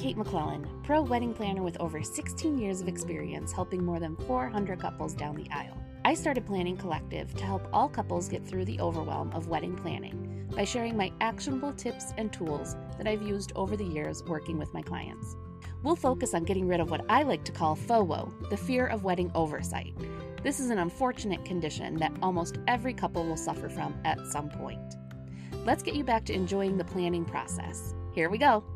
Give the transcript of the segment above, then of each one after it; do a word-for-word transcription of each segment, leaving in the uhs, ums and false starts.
Kate McClellan, pro wedding planner with over sixteen years of experience helping more than four hundred couples down the aisle. I started Planning Collective to help all couples get through the overwhelm of wedding planning by sharing my actionable tips and tools that I've used over the years working with my clients. We'll focus on getting rid of what I like to call FOWO, the fear of wedding oversight. This is an unfortunate condition that almost every couple will suffer from at some point. Let's get you back to enjoying the planning process. Here we go.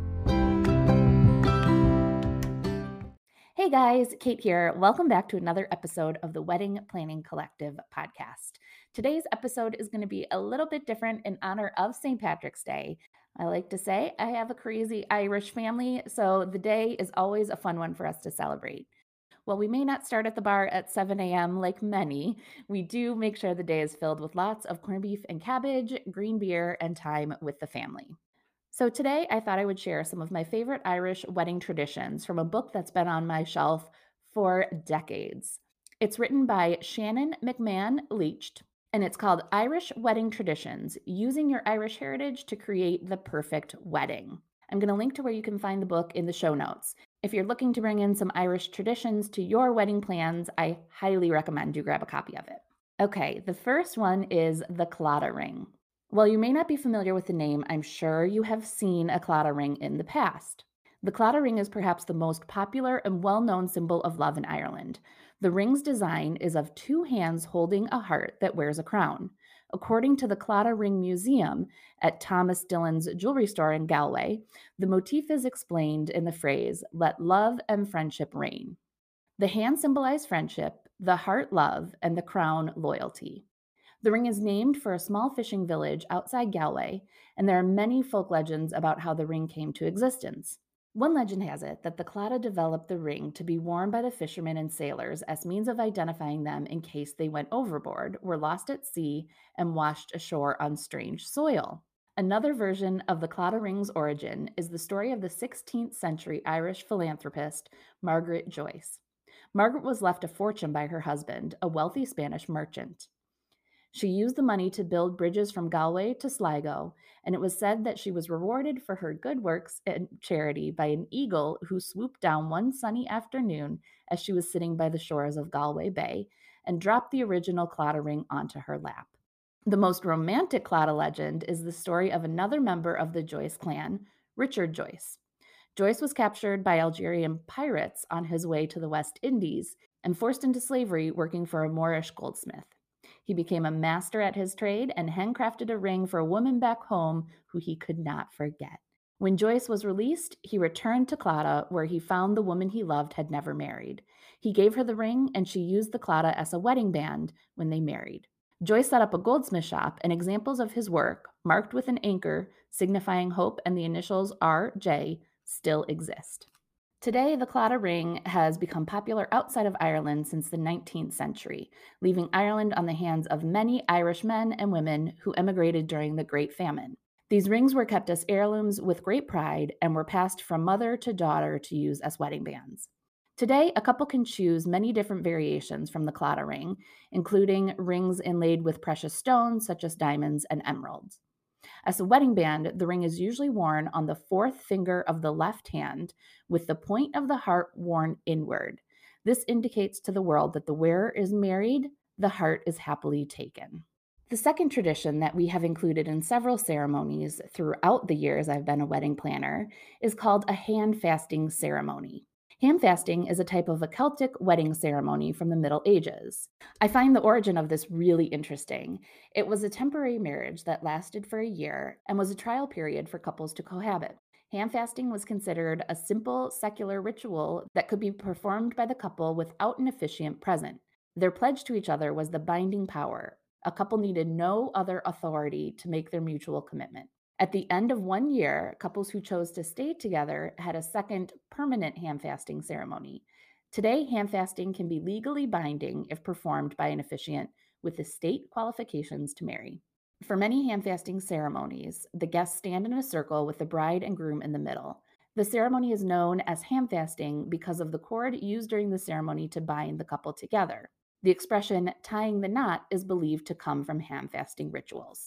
Hey guys, Kate here. Welcome back to another episode of the Wedding Planning Collective podcast. Today's episode is going to be a little bit different in honor of Saint Patrick's Day. I like to say I have a crazy Irish family, so the day is always a fun one for us to celebrate. While we may not start at the bar at seven a.m. like many, we do make sure the day is filled with lots of corned beef and cabbage, green beer, and time with the family. So today I thought I would share some of my favorite Irish wedding traditions from a book that's been on my shelf for decades. It's written by Shannon McMahon Leached, and it's called Irish Wedding Traditions, Using Your Irish Heritage to Create the Perfect Wedding. I'm going to link to where you can find the book in the show notes. If you're looking to bring in some Irish traditions to your wedding plans, I highly recommend you grab a copy of it. Okay, the first one is the Claddagh ring. While you may not be familiar with the name, I'm sure you have seen a Claddagh ring in the past. The Claddagh ring is perhaps the most popular and well-known symbol of love in Ireland. The ring's design is of two hands holding a heart that wears a crown. According to the Claddagh Ring Museum at Thomas Dillon's jewelry store in Galway, the motif is explained in the phrase, "Let love and friendship reign." The hand symbolize friendship, the heart love, and the crown loyalty. The ring is named for a small fishing village outside Galway, and there are many folk legends about how the ring came to existence. One legend has it that the Claddagh developed the ring to be worn by the fishermen and sailors as means of identifying them in case they went overboard, were lost at sea, and washed ashore on strange soil. Another version of the Claddagh ring's origin is the story of the sixteenth century Irish philanthropist Margaret Joyce. Margaret was left a fortune by her husband, a wealthy Spanish merchant. She used the money to build bridges from Galway to Sligo, and it was said that she was rewarded for her good works and charity by an eagle who swooped down one sunny afternoon as she was sitting by the shores of Galway Bay and dropped the original Claddagh ring onto her lap. The most romantic Claddagh legend is the story of another member of the Joyce clan, Richard Joyce. Joyce was captured by Algerian pirates on his way to the West Indies and forced into slavery working for a Moorish goldsmith. He became a master at his trade and handcrafted a ring for a woman back home who he could not forget. When Joyce was released, he returned to Claddagh, where he found the woman he loved had never married. He gave her the ring, and she used the Claddagh as a wedding band when they married. Joyce set up a goldsmith shop, and examples of his work, marked with an anchor signifying hope and the initials R J, still exist. Today, the Claddagh ring has become popular outside of Ireland since the nineteenth century, leaving Ireland on the hands of many Irish men and women who emigrated during the Great Famine. These rings were kept as heirlooms with great pride and were passed from mother to daughter to use as wedding bands. Today, a couple can choose many different variations from the Claddagh ring, including rings inlaid with precious stones such as diamonds and emeralds. As a wedding band, the ring is usually worn on the fourth finger of the left hand, with the point of the heart worn inward. This indicates to the world that the wearer is married, the heart is happily taken. The second tradition that we have included in several ceremonies throughout the years I've been a wedding planner is called a hand fasting ceremony. Hand fasting is a type of a Celtic wedding ceremony from the Middle Ages. I find the origin of this really interesting. It was a temporary marriage that lasted for a year and was a trial period for couples to cohabit. Hand fasting was considered a simple secular ritual that could be performed by the couple without an officiant present. Their pledge to each other was the binding power. A couple needed no other authority to make their mutual commitment. At the end of one year, couples who chose to stay together had a second permanent hand fasting ceremony. Today, hand fasting can be legally binding if performed by an officiant with the state qualifications to marry. For many hand fasting ceremonies, the guests stand in a circle with the bride and groom in the middle. The ceremony is known as hand fasting because of the cord used during the ceremony to bind the couple together. The expression tying the knot is believed to come from hand fasting rituals.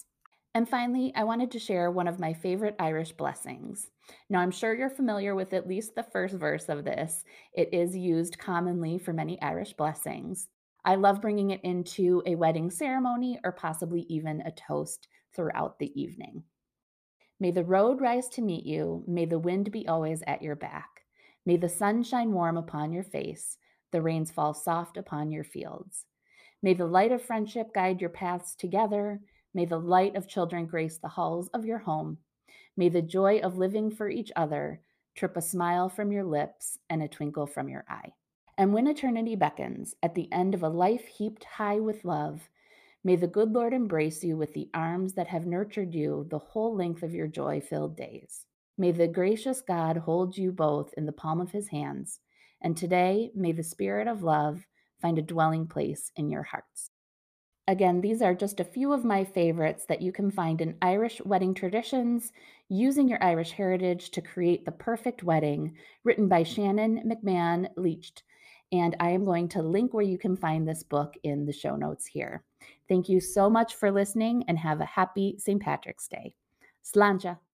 And finally, I wanted to share one of my favorite Irish blessings. Now, I'm sure you're familiar with at least the first verse of this. It is used commonly for many Irish blessings. I love bringing it into a wedding ceremony or possibly even a toast throughout the evening. May the road rise to meet you. May the wind be always at your back. May the sun shine warm upon your face. The rains fall soft upon your fields. May the light of friendship guide your paths together. May the light of children grace the halls of your home. May the joy of living for each other trip a smile from your lips and a twinkle from your eye. And when eternity beckons, at the end of a life heaped high with love, may the good Lord embrace you with the arms that have nurtured you the whole length of your joy filled days. May the gracious God hold you both in the palm of his hands, and today may the spirit of love find a dwelling place in your hearts. Again, these are just a few of my favorites that you can find in Irish wedding traditions, using your Irish heritage to create the perfect wedding, written by Shannon McMahon Leached. And I am going to link where you can find this book in the show notes here. Thank you so much for listening and have a happy Saint Patrick's Day. Sláinte.